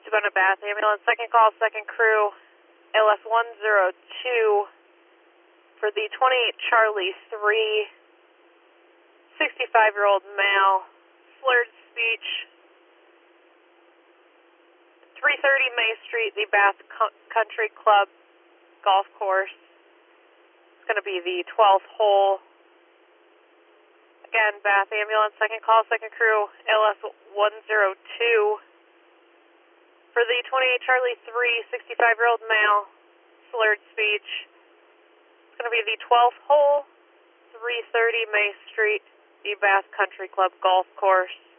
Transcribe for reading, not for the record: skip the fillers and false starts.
Savannah Bath Ambulance, second call, second crew, LS 102 for the 28 Charlie 3, 65-year-old male, slurred speech, 330 May Street, the Bath Country Club golf course. It's going to be the 12th hole. Again, Bath Ambulance, second call, second crew, LS 102 for the 28 Charlie 3, 65-year-old male, slurred speech. It's going to be the 12th hole, 330 May Street, the Bath Country Club golf course.